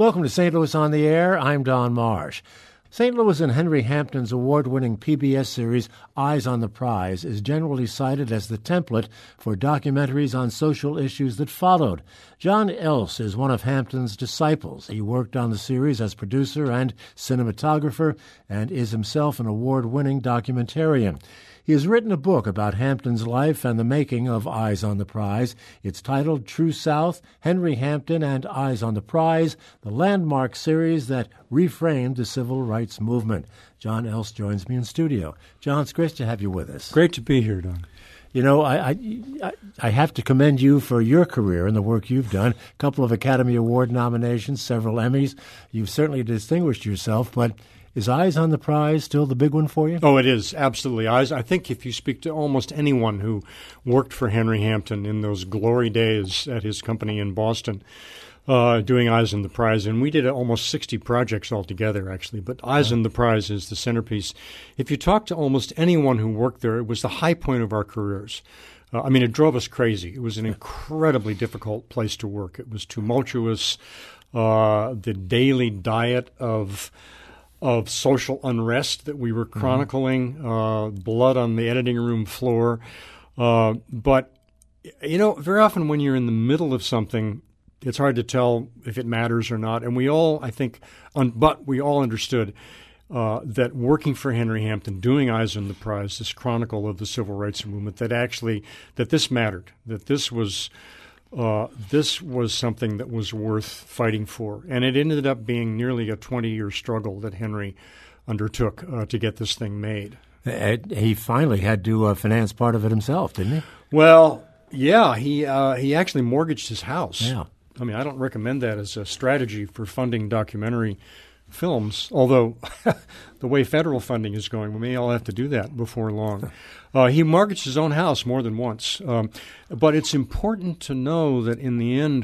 Welcome to St. Louis on the Air. I'm Don Marsh. St. Louis and Henry Hampton's award-winning PBS series Eyes on the Prize is generally cited as the template for documentaries on social issues that followed. John Else is one of Hampton's disciples. He worked on the series as producer and cinematographer and is himself an award-winning documentarian. He has written a book about Hampton's life and the making of Eyes on the Prize. It's titled True South, Henry Hampton and Eyes on the Prize, the landmark series that reframed the civil rights movement. John Else joins me in studio. John, it's great to have you with us. Great to be here, Don. You know, I have to commend you for your career and the work you've done. A couple of Academy Award nominations, several Emmys. You've certainly distinguished yourself, but is Eyes on the Prize still the big one for you? Oh, it is, absolutely. I think if you speak to almost anyone who worked for Henry Hampton in those glory days at his company in Boston, doing Eyes on the Prize, and we did almost 60 projects altogether, actually, but Eyes on the Prize is the centerpiece. If you talk to almost anyone who worked there, it was the high point of our careers. It drove us crazy. It was an incredibly difficult place to work. It was tumultuous. The daily diet of social unrest that we were chronicling, blood on the editing room floor. But, very often when you're in the middle of something, it's hard to tell if it matters or not. And we all, I think, we all understood that working for Henry Hampton, doing Eyes on the Prize, this chronicle of the civil rights movement, that this mattered, that this was something that was worth fighting for. And it ended up being nearly a 20-year struggle that Henry undertook to get this thing made. He finally had to finance part of it himself, didn't he? Well, yeah, he actually mortgaged his house. Yeah. I don't recommend that as a strategy for funding documentary films, although the way federal funding is going, we may all have to do that before long. He mortgaged his own house more than once. But it's important to know that in the end,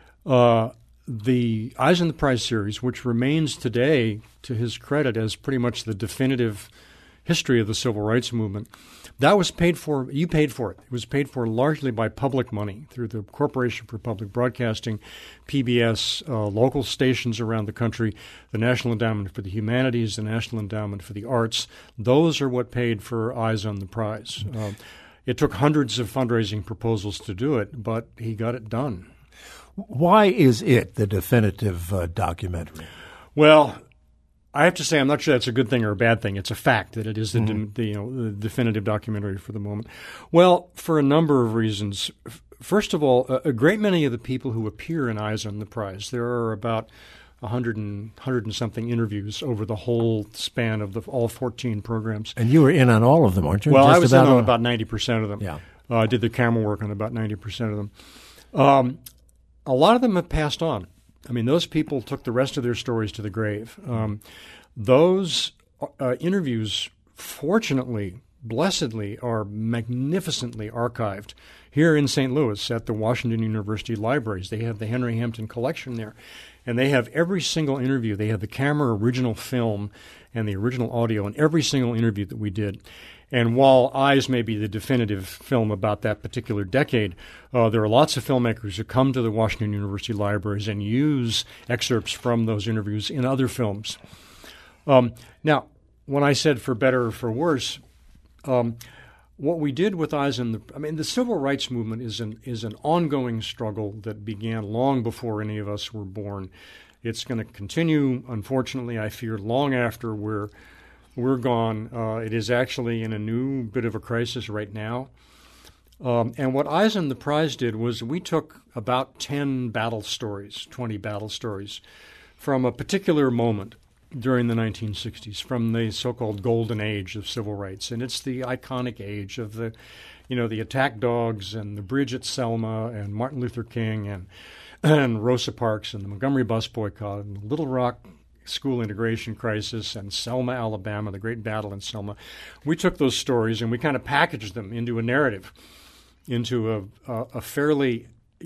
the Eyes on the Prize series, which remains today, to his credit, as pretty much the definitive history of the civil rights movement, that was paid for. You paid for it. It was paid for largely by public money through the Corporation for Public Broadcasting, PBS, local stations around the country, the National Endowment for the Humanities, the National Endowment for the Arts. Those are what paid for Eyes on the Prize. It took hundreds of fundraising proposals to do it, but he got it done. Why is it the definitive documentary? Well, I have to say I'm not sure that's a good thing or a bad thing. It's a fact that it is the definitive documentary for the moment. Well, for a number of reasons. First of all, a great many of the people who appear in Eyes on the Prize, there are about 100 and something interviews over the whole span of all 14 programs. And you were in on all of them, aren't you? Well, I was in on about 90% of them. Yeah. I did the camera work on about 90% of them. A lot of them have passed on. Those people took the rest of their stories to the grave. Those interviews, fortunately, blessedly, are magnificently archived here in St. Louis at the Washington University Libraries. They have the Henry Hampton collection there, and they have every single interview. They have the camera original film and the original audio in every single interview that we did. And while Eyes may be the definitive film about that particular decade, there are lots of filmmakers who come to the Washington University Libraries and use excerpts from those interviews in other films. Now, when I said for better or for worse, what we did with Eyes on the civil rights movement is an ongoing struggle that began long before any of us were born. It's going to continue, unfortunately, I fear, long after we're gone. It is actually in a new bit of a crisis right now. And what Eyes on the Prize did was we took about 10 battle stories, 20 battle stories, from a particular moment during the 1960s, from the so-called golden age of civil rights. And it's the iconic age of the attack dogs and the bridge at Selma and Martin Luther King and Rosa Parks and the Montgomery bus boycott and the Little Rock school integration crisis and Selma, Alabama, the great battle in Selma. We took those stories and we kind of packaged them into a narrative, into a fairly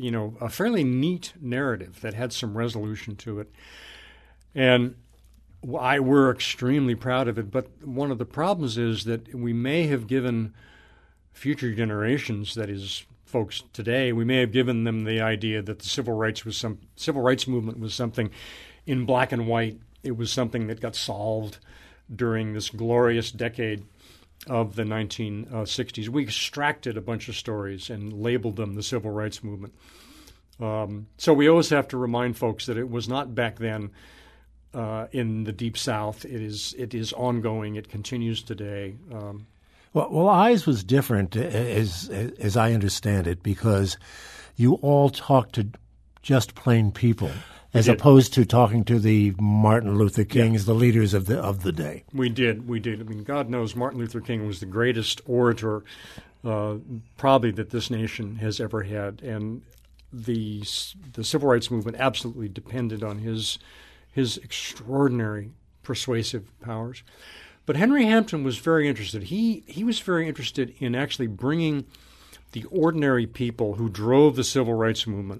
neat narrative that had some resolution to it. And we're extremely proud of it, but one of the problems is that we may have given future generations, that is, folks today, we may have given them the idea that the civil rights movement was something in black and white. It was something that got solved during this glorious decade of the 1960s. We extracted a bunch of stories and labeled them the Civil Rights Movement. So we always have to remind folks that it was not back then in the Deep South. It is ongoing. It continues today. Well, Eyes was different, as I understand it, because you all talked to just plain people, as opposed to talking to the Martin Luther Kings, the leaders of the day. We did. I mean, God knows Martin Luther King was the greatest orator probably that this nation has ever had, and the Civil Rights Movement absolutely depended on his extraordinary persuasive powers. But Henry Hampton was very interested. He was very interested in actually bringing the ordinary people who drove the Civil Rights Movement,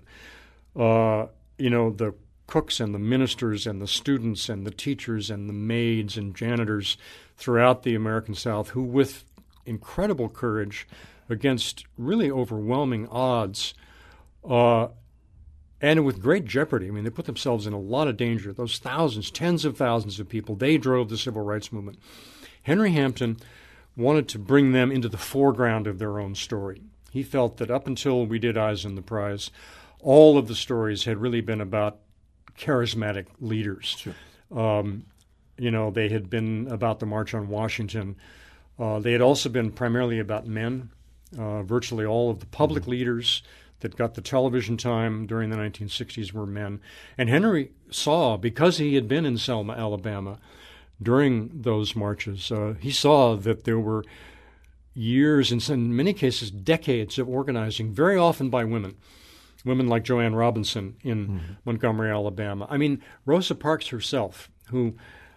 the cooks and the ministers and the students and the teachers and the maids and janitors throughout the American South, who with incredible courage against really overwhelming odds and with great jeopardy. I mean, they put themselves in a lot of danger. Those thousands, tens of thousands of people, they drove the Civil Rights Movement. Henry Hampton wanted to bring them into the foreground of their own story. He felt that up until we did Eyes on the Prize, all of the stories had really been about charismatic leaders. Sure. They had been about the March on Washington. They had also been primarily about men. Virtually all of the public leaders that got the television time during the 1960s were men. And Henry saw, because he had been in Selma, Alabama, during those marches, he saw that there were years, and in many cases decades, of organizing, very often by women like Joanne Robinson in Montgomery, Alabama. I mean, Rosa Parks herself, who,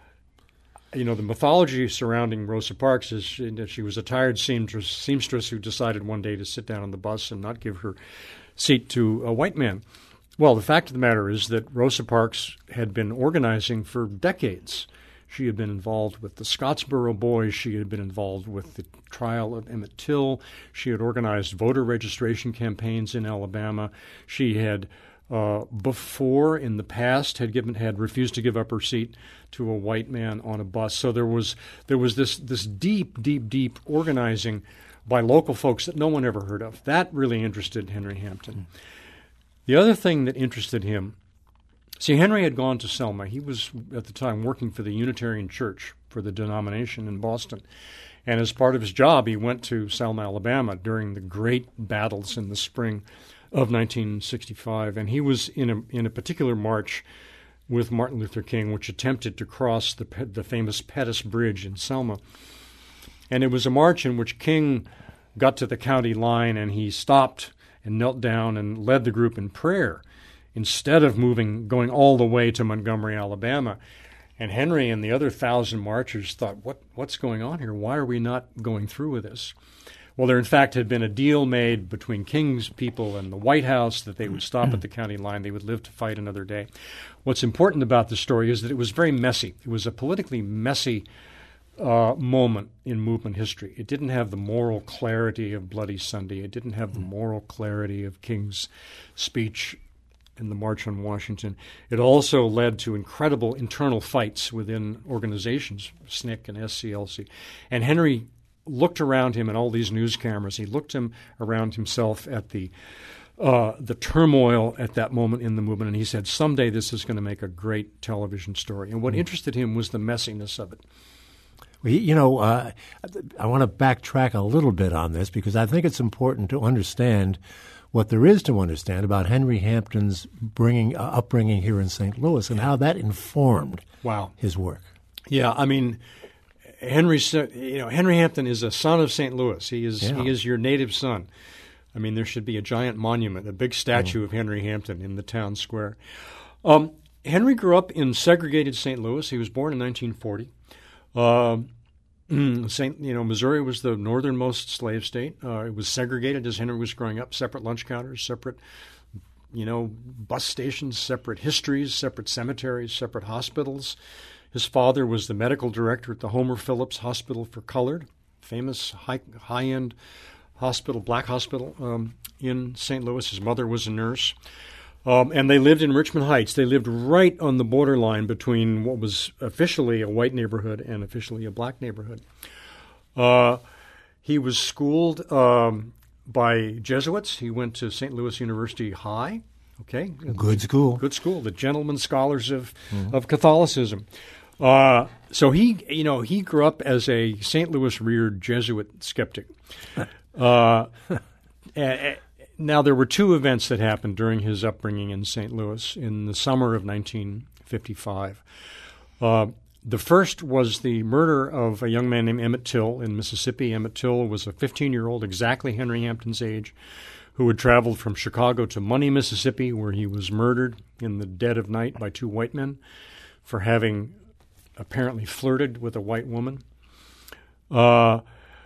the mythology surrounding Rosa Parks is that she was a tired seamstress who decided one day to sit down on the bus and not give her seat to a white man. Well, the fact of the matter is that Rosa Parks had been organizing for decades. She had been involved with the Scottsboro Boys. She had been involved with the trial of Emmett Till. She had organized voter registration campaigns in Alabama. She had, before in the past, had refused to give up her seat to a white man on a bus. So there was this deep organizing by local folks that no one ever heard of. That really interested Henry Hampton. The other thing that interested him, Henry had gone to Selma. He was, at the time, working for the Unitarian Church, for the denomination in Boston. And as part of his job, he went to Selma, Alabama during the great battles in the spring of 1965. And he was in a particular march with Martin Luther King, which attempted to cross the famous Pettus Bridge in Selma. And it was a march in which King got to the county line and he stopped and knelt down and led the group in prayer, instead of going all the way to Montgomery, Alabama. And Henry and the other 1,000 marchers thought, what's going on here? Why are we not going through with this? Well, there in fact had been a deal made between King's people and the White House that they would stop at the county line. They would live to fight another day. What's important about the story is that it was very messy. It was a politically messy moment in movement history. It didn't have the moral clarity of Bloody Sunday. It didn't have the moral clarity of King's speech in the March on Washington. It also led to incredible internal fights within organizations, SNCC and SCLC. And Henry looked around him and all these news cameras. He looked around himself at the turmoil at that moment in the movement, and he said, someday this is going to make a great television story. And what interested him was the messiness of it. Well, I want to backtrack a little bit on this because I think it's important to understand what there is to understand about Henry Hampton's upbringing here in St. Louis and how that informed his work. Yeah, I mean, Henry Hampton is a son of St. Louis. He is your native son. I mean, there should be a giant monument, a big statue of Henry Hampton in the town square. Henry grew up in segregated St. Louis. He was born in 1940. Missouri was the northernmost slave state. It was segregated as Henry was growing up, separate lunch counters, separate, bus stations, separate histories, separate cemeteries, separate hospitals. His father was the medical director at the Homer Phillips Hospital for Colored, famous high-end hospital, black hospital in St. Louis. His mother was a nurse. And they lived in Richmond Heights. They lived right on the borderline between what was officially a white neighborhood and officially a black neighborhood. He was schooled by Jesuits. He went to St. Louis University High. Okay, good school. Good school. The gentlemen scholars of Catholicism. So he grew up as a St. Louis reared Jesuit skeptic. Now, there were two events that happened during his upbringing in St. Louis in the summer of 1955. The first was the murder of a young man named Emmett Till in Mississippi. Emmett Till was a 15-year-old, exactly Henry Hampton's age, who had traveled from Chicago to Money, Mississippi, where he was murdered in the dead of night by two white men for having apparently flirted with a white woman. There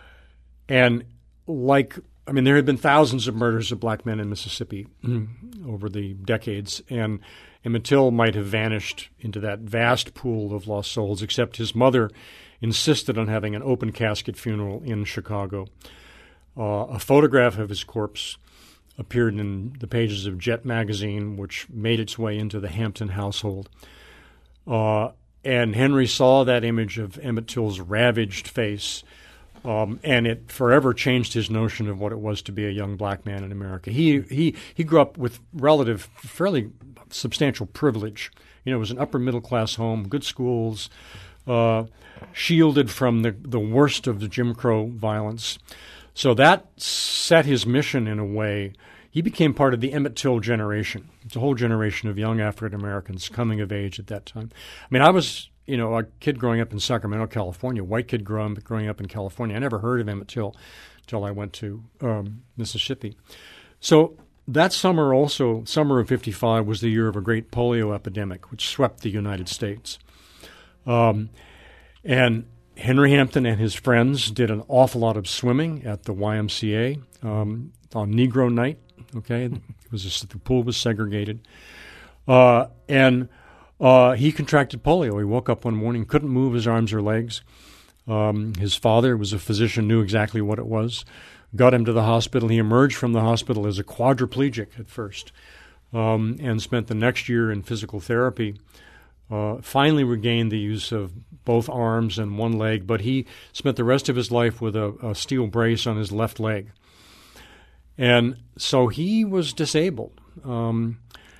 had been thousands of murders of black men in Mississippi over the decades, and Emmett Till might have vanished into that vast pool of lost souls, except his mother insisted on having an open casket funeral in Chicago. A photograph of his corpse appeared in the pages of Jet magazine, which made its way into the Hampton household. And Henry saw that image of Emmett Till's ravaged face, and it forever changed his notion of what it was to be a young black man in America. He grew up with fairly substantial privilege. It was an upper middle class home, good schools, shielded from the worst of the Jim Crow violence. So that set his mission in a way. He became part of the Emmett Till generation. It's a whole generation of young African Americans coming of age at that time. I mean, I was, a kid growing up in Sacramento, California, white kid growing up in California. I never heard of Emmett Till until I went to Mississippi. So that summer also, summer of 55, was the year of a great polio epidemic, which swept the United States. And Henry Hampton and his friends did an awful lot of swimming at the YMCA on Negro night. Okay, the pool was segregated, and he contracted polio. He woke up one morning, couldn't move his arms or legs. His father was a physician, knew exactly what it was, got him to the hospital. He emerged from the hospital as a quadriplegic at first, and spent the next year in physical therapy. Finally regained the use of both arms and one leg, but he spent the rest of his life with a steel brace on his left leg. And so he was disabled. And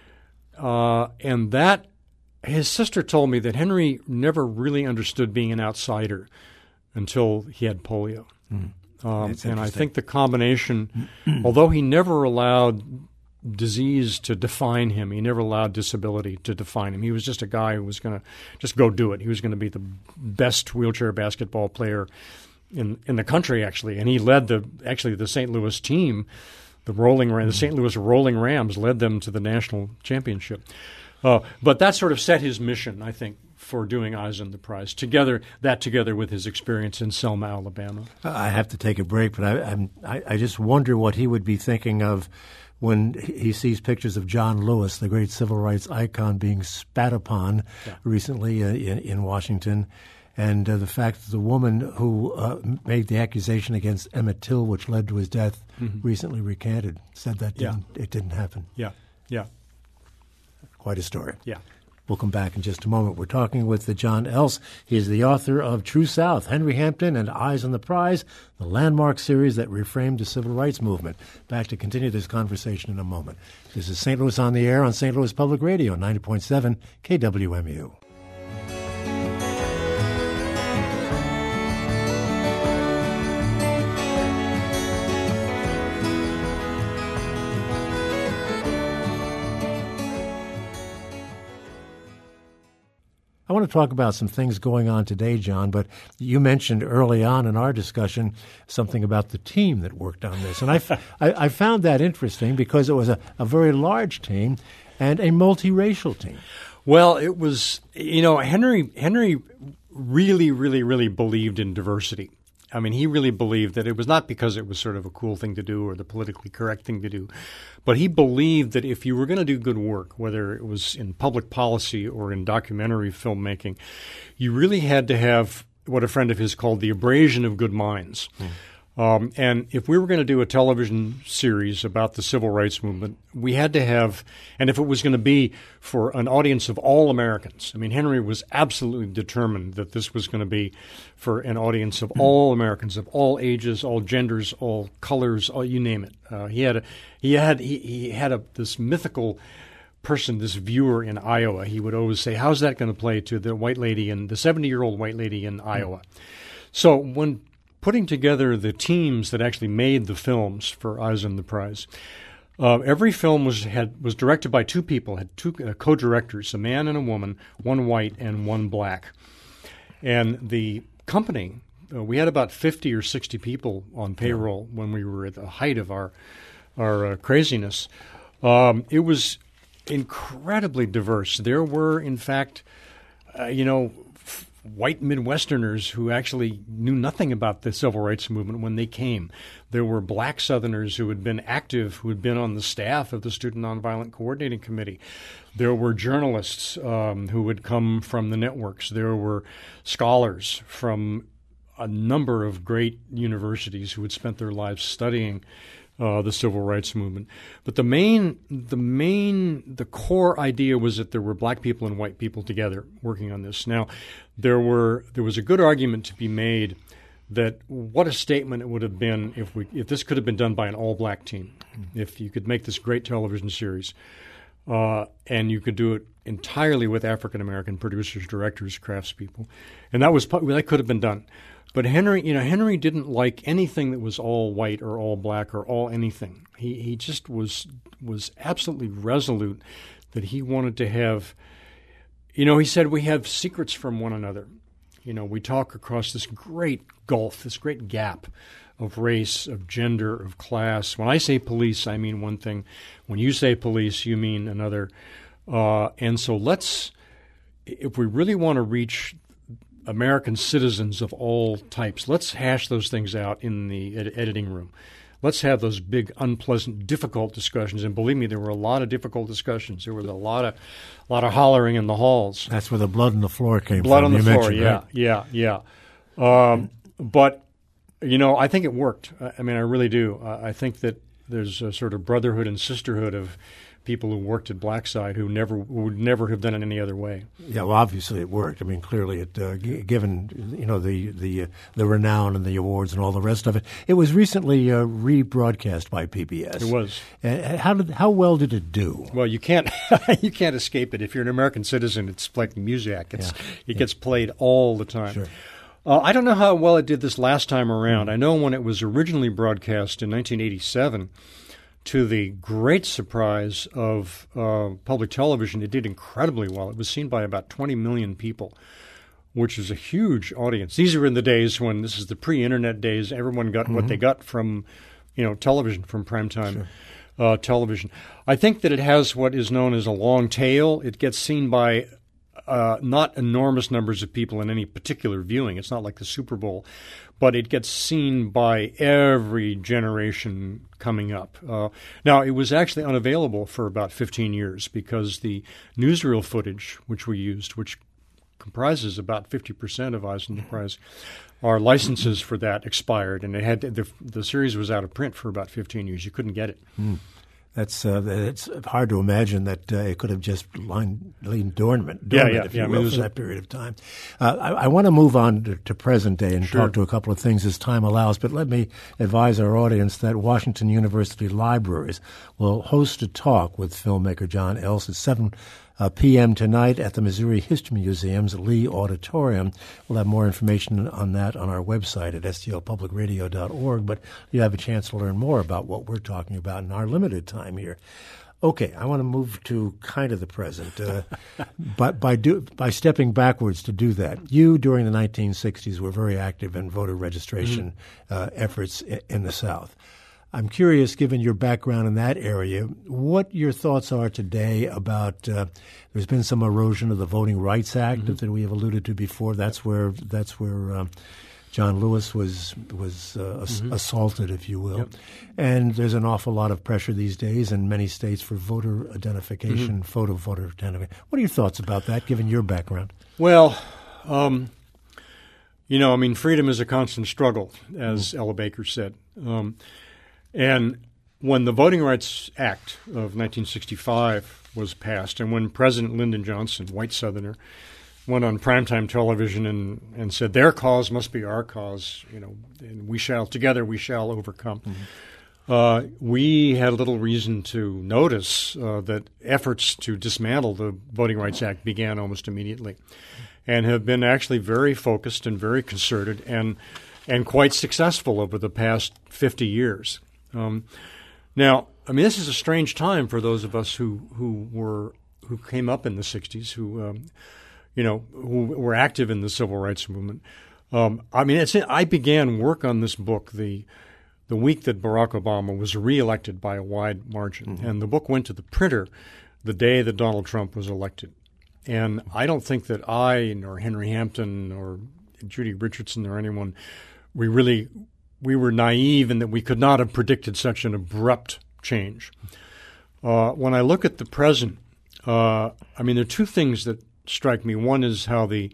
that, his sister told me that Henry never really understood being an outsider until he had polio. And I think the combination, although he never allowed disease to define him, he never allowed disability to define him. He was just a guy who was going to just go do it. He was going to be the best wheelchair basketball player in the country, actually. And he led the St. Louis team, the St. Louis Rolling Rams led them to the national championship. But that sort of set his mission, I think, for doing Eyes on the Prize, together with his experience in Selma, Alabama. I have to take a break, but I just wonder what he would be thinking of when he sees pictures of John Lewis, the great civil rights icon, being spat upon recently in Washington, and the fact that the woman who made the accusation against Emmett Till, which led to his death, recently recanted, said that it didn't happen. Yeah. Quite a story. Yeah. We'll come back in just a moment. We're talking with John Else. He is the author of True South, Henry Hampton and Eyes on the Prize, the landmark series that reframed the civil rights movement. Back to continue this conversation in a moment. This is St. Louis on the Air on St. Louis Public Radio, 90.7 KWMU. I want to talk about some things going on today, John, but you mentioned early on in our discussion something about the team that worked on this. And I found that interesting because it was a very large team and a multiracial team. Well, it was, Henry really, really, really believed in diversity. I mean, he really believed that it was not because it was sort of a cool thing to do or the politically correct thing to do, but he believed that if you were going to do good work, whether it was in public policy or in documentary filmmaking, you really had to have what a friend of his called the abrasion of good minds. And if we were going to do a television series about the civil rights movement, we had to have, and if it was going to be for an audience of all Americans, I mean, Henry was absolutely determined that this was going to be for an audience of all Americans, of all ages, all genders, all colors, all, you name it. He had this mythical person, this viewer in Iowa. He would always say, "How's that going to play to the white lady and the 70-year-old white lady in Iowa?" So when putting together the teams that actually made the films for Eyes on the Prize, every film was directed by two people, had two co-directors, a man and a woman, one white and one black. And the company, we had about 50 or 60 people on payroll when we were at the height of our craziness. It was incredibly diverse. There were, in fact, white Midwesterners who actually knew nothing about the civil rights movement when they came. There were black Southerners who had been active, who had been on the staff of the Student Nonviolent Coordinating Committee. There were journalists who had come from the networks. There were scholars from a number of great universities who had spent their lives studying the civil rights movement. But the core idea was that there were black people and white people together working on this. Now, there was a good argument to be made that what a statement it would have been if this could have been done by an all-black team, if you could make this great television series, and you could do it entirely with African-American producers, directors, craftspeople, and that could have been done. But Henry didn't like anything that was all white or all black or all anything. He just was absolutely resolute that he wanted to have, he said, we have secrets from one another. We talk across this great gulf, this great gap of race, of gender, of class. When I say police, I mean one thing. When you say police, you mean another. And so if we really want to reach American citizens of all types, let's hash those things out in the editing room. Let's have those big, unpleasant, difficult discussions. And believe me, there were a lot of difficult discussions. There was a lot of hollering in the halls. That's where the blood on the floor came from. Blood on the floor, yeah. But, I think it worked. I mean, I really do. I think that there's a sort of brotherhood and sisterhood of people who worked at Blackside who would never have done it any other way. Yeah, well, obviously it worked. I mean, clearly it, given the renown and the awards and all the rest of it. It was recently rebroadcast by PBS. It was. How well did it do? Well, you can't escape it. If you're an American citizen, it's like music. It gets played all the time. Sure. I don't know how well it did this last time around. I know when it was originally broadcast in 1987. To the great surprise of public television, it did incredibly well. It was seen by about 20 million people, which is a huge audience. These are in the days when this is the pre-internet days. Everyone got what they got from, television, from primetime television. I think that it has what is known as a long tail. It gets seen by not enormous numbers of people in any particular viewing. It's not like the Super Bowl. But it gets seen by every generation coming up. Now, it was actually unavailable for about 15 years because the newsreel footage, which we used, which comprises about 50% of Eyes on the Prize, our licenses for that expired, and the series was out of print for about 15 years. You couldn't get it. It's hard to imagine that it could have just lain dormant if you will, for that period of time. I want to move on to present day and talk to a couple of things as time allows, but let me advise our audience that Washington University Libraries will host a talk with filmmaker John Elst at 7 p.m. tonight at the Missouri History Museum's Lee Auditorium. We'll have more information on that on our website at stlpublicradio.org, but you have a chance to learn more about what we're talking about in our limited time here. Okay, I want to move to kind of the present, but by stepping backwards to do that. You, during the 1960s, were very active in voter registration efforts in the South. I'm curious, given your background in that area, what your thoughts are today about there's been some erosion of the Voting Rights Act that we have alluded to before. That's where John Lewis was assaulted, if you will. Yep. And there's an awful lot of pressure these days in many states for voter identification, photo voter identification. What are your thoughts about that, given your background? Well, I mean, freedom is a constant struggle, as Ella Baker said. And when the Voting Rights Act of 1965 was passed, and when President Lyndon Johnson, white Southerner, went on primetime television and said, their cause must be our cause, and together we shall overcome. We had little reason to notice that efforts to dismantle the Voting Rights Act began almost immediately and have been actually very focused and very concerted and quite successful over the past 50 years. Now, I mean, this is a strange time for those of us who came up in the 60s, who were active in the civil rights movement. I began work on this book the week that Barack Obama was reelected by a wide margin, and the book went to the printer the day that Donald Trump was elected. And I don't think that I, nor Henry Hampton, or Judy Richardson, or anyone, we were naive in that we could not have predicted such an abrupt change. When I look at the present, there are two things that strike me. One is how the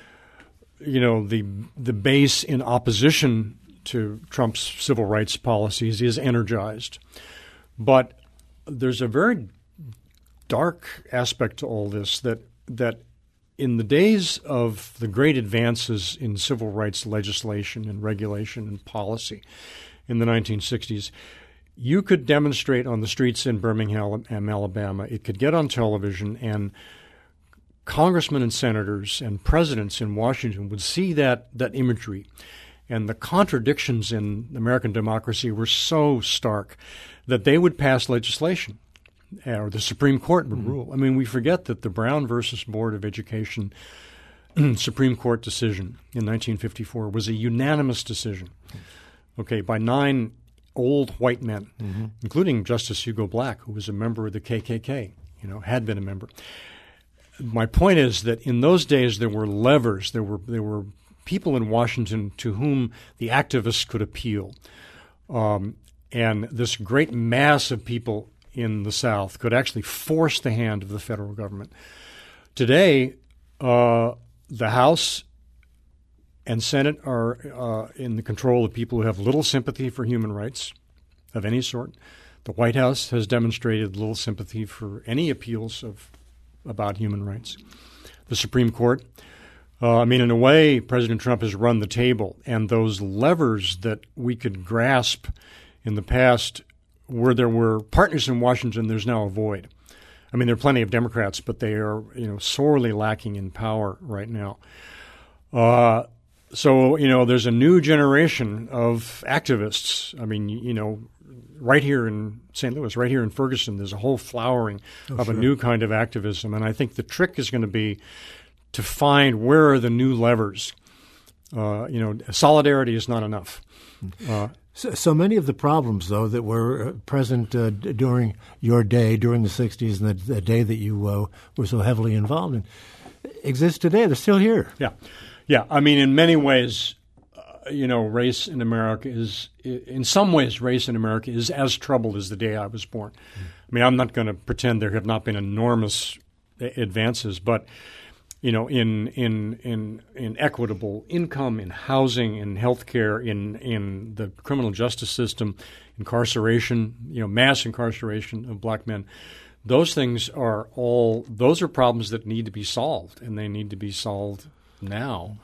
base in opposition to Trump's civil rights policies is energized. But there's a very dark aspect to all this that in the days of the great advances in civil rights legislation and regulation and policy in the 1960s, you could demonstrate on the streets in Birmingham, Alabama. It could get on television, and congressmen and senators and presidents in Washington would see that imagery. And the contradictions in American democracy were so stark that they would pass legislation, or the Supreme Court would rule. I mean, we forget that the Brown versus Board of Education Supreme Court decision in 1954 was a unanimous decision, by 9 old white men, including Justice Hugo Black, who was a member of the KKK, had been a member. My point is that in those days there were levers, there were people in Washington to whom the activists could appeal. And this great mass of people in the South could actually force the hand of the federal government. Today, the House and Senate are in the control of people who have little sympathy for human rights of any sort. The White House has demonstrated little sympathy for any appeals about human rights. The Supreme Court, in a way, President Trump has run the table, and those levers that we could grasp in the past where there were partners in Washington, there's now a void. There are plenty of Democrats, but they are, sorely lacking in power right now. So there's a new generation of activists. Right here in St. Louis, right here in Ferguson, there's a whole flowering of a new kind of activism. And I think the trick is going to be to find where are the new levers. Solidarity is not enough. So many of the problems, though, that were present during your day, during the 60s, and the day that you were so heavily involved in, exist today. They're still here. Yeah. In many ways, race in America is, in some ways, race in America is as troubled as the day I was born. I'm not going to pretend there have not been enormous advances, but in equitable income, in housing, in healthcare, in the criminal justice system, incarceration, mass incarceration of black men. Those things are those are problems that need to be solved, and they need to be solved now.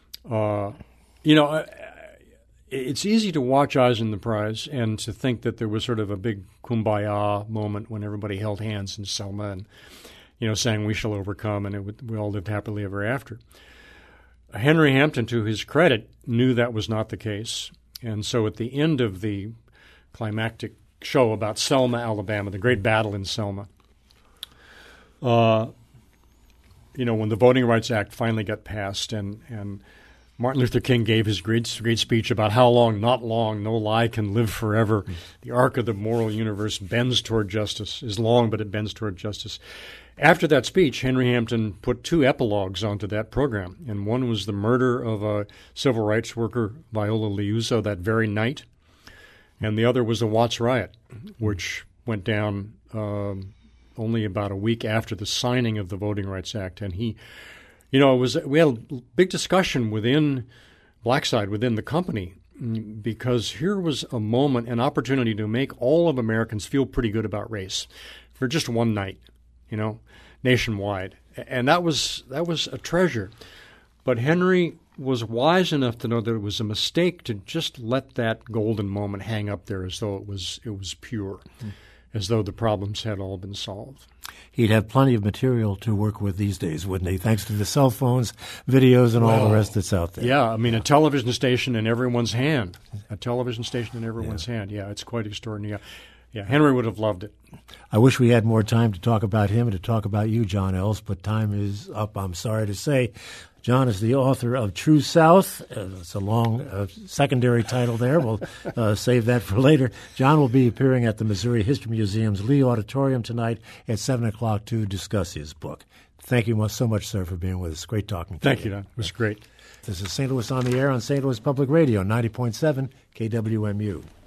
It's easy to watch Eyes on the Prize and to think that there was sort of a big kumbaya moment when everybody held hands in Selma and saying we shall overcome, and we all lived happily ever after. Henry Hampton, to his credit, knew that was not the case. And so at the end of the climactic show about Selma, Alabama, the great battle in Selma, when the Voting Rights Act finally got passed and Martin Luther King gave his great speech about how long, not long, no lie can live forever. The arc of the moral universe bends toward justice, is long, but it bends toward justice. After that speech, Henry Hampton put 2 epilogues onto that program, and one was the murder of a civil rights worker, Viola Liuzzo, that very night, and the other was the Watts riot, which went down only about a week after the signing of the Voting Rights Act. And we had a big discussion within black side within the company, because here was a moment, an opportunity to make all of Americans feel pretty good about race for just one night, nationwide. And that was a treasure. But Henry was wise enough to know that it was a mistake to just let that golden moment hang up there as though it was pure, as though the problems had all been solved. He'd have plenty of material to work with these days, wouldn't he? Thanks to the cell phones, videos, and all the rest that's out there. Yeah, I mean, a television station in everyone's hand. A television station in everyone's hand. Yeah, it's quite extraordinary. Yeah, Henry would have loved it. I wish we had more time to talk about him and to talk about you, John Ells, but time is up, I'm sorry to say. John is the author of True South. It's a long secondary title there. We'll save that for later. John will be appearing at the Missouri History Museum's Lee Auditorium tonight at 7 o'clock to discuss his book. Thank you so much, sir, for being with us. Great talking to you. Thank you, Don. It was great. This is St. Louis on the Air on St. Louis Public Radio, 90.7 KWMU.